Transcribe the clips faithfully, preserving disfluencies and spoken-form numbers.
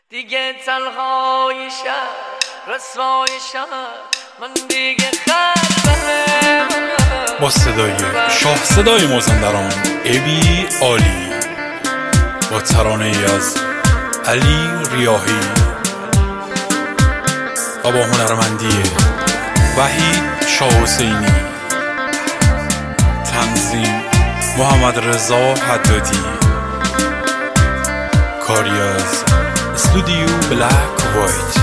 دیگه تنهای شهر رسوای شهر من دیگه خلبه با صدای شاه صدای مازندران ابی عالی با ترانه ای از علی ریاحی و با هنرمندی وحید شاه حسینی، تنظیم محمد رضا حدادی، کاری از استودیو بلک وایت.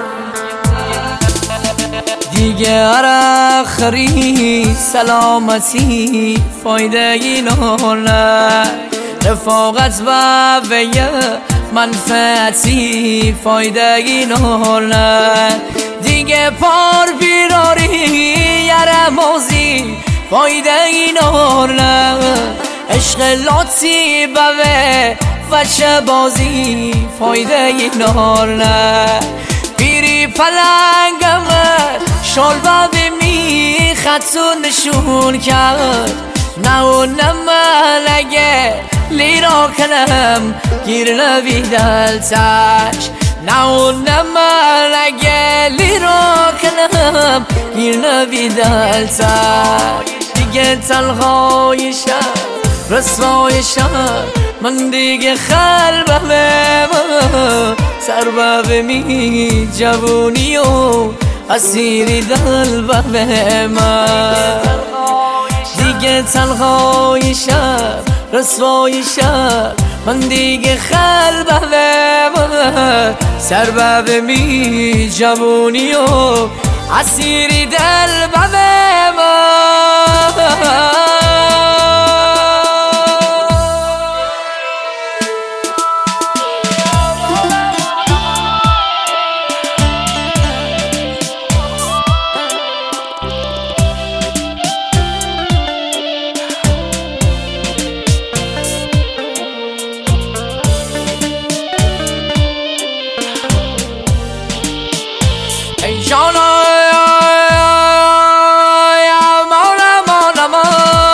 دیگه عرق خری سلامتی فایده اینو نه، رفاقت و ویه منفعتی فایده اینو نه، دیگه پار بیراری یه موزی فایده اینو نه، عشق لاتی بوه و چه بازی فایده اینو نه، پیری پلنگم شال بابی می خطون نشون کرد، نه و نه ملگه لیرا کنم گیر نبی دلتش، نه و نه ملگه لیرا کنم گیر نبی دلتش، دیگه تنهای شهر رسوای شهر من دیگه خلبه سربه می جوونی و اسیری دل به من، دیگه تنهای شهر رسوای شهر من دیگه خلبه سربه می جوونی و اسیری دل به من. جانا یا مولا مولا مولا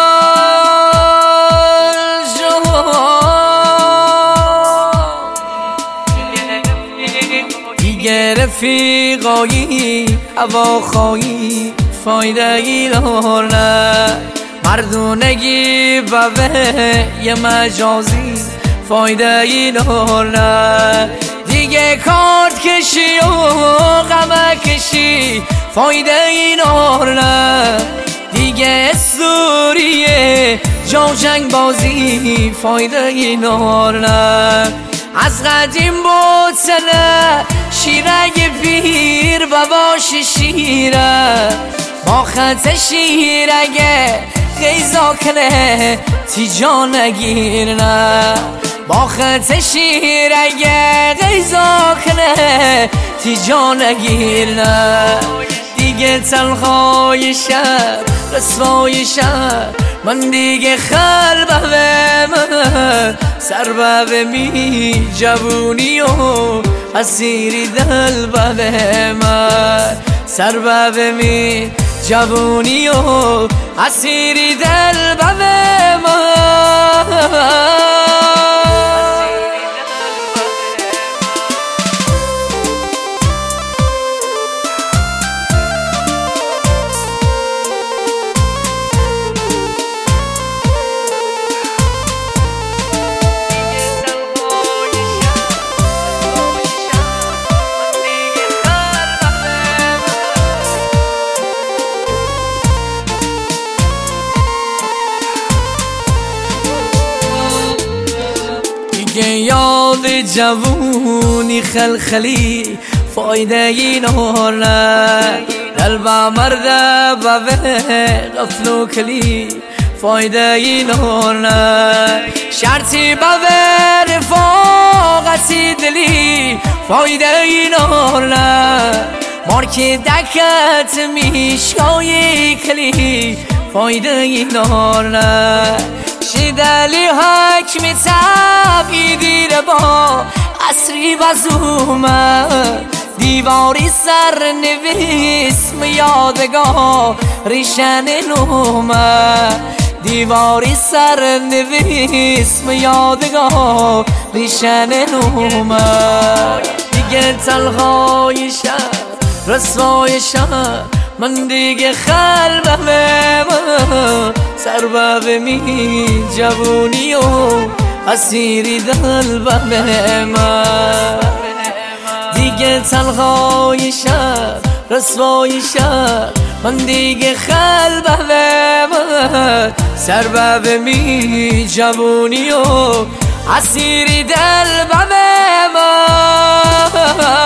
دیگه رفیقایی هواخواهی فایده ای داره، مردونگی بوه یه مجازی فایده ای داره، دیگه کارت کشی و غم کشی فایده این نه، دیگه سوریه جا جنگ بازی فایده این نه، از قدیم بود سنه شیرگ پیر باباش شیره با خط شیرگه غیزا کنه تیجا نگیر نه، با خط شیر اگه غیزا کنه تیجا نگیر نه، دیگه تنهای شهر رسوای شهر من دیگه خلبه من سربه می جوونی و اسیری دل به من، سربه می جوونی و اسیری دل به من. دیگه یاد جوونی خلخلی فایده این نه، دل با مرده بوه غفل و کلی فایده این نه، شرطی بوه رفاقتی دلی فایده این نه، مارکی دکت میشکای کلی فایده این نه، شیدلی حکمی تبی دیره با عصری بزومه، دیواری سر نویس یادگاه ریشن نومه، دیواری سر نویس یادگاه ریشن نومه. دیگه تلخای شهر رسوای شهر من دیگه خلبمه من سربه می جوونی و اسیری دلبمه من دیگه تلخای شهر رسوای شهر من دیگه خلبمه من سربه می جوونی و اسیری دلبمه من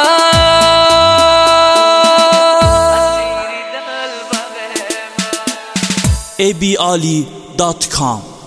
ای بی علی دات کام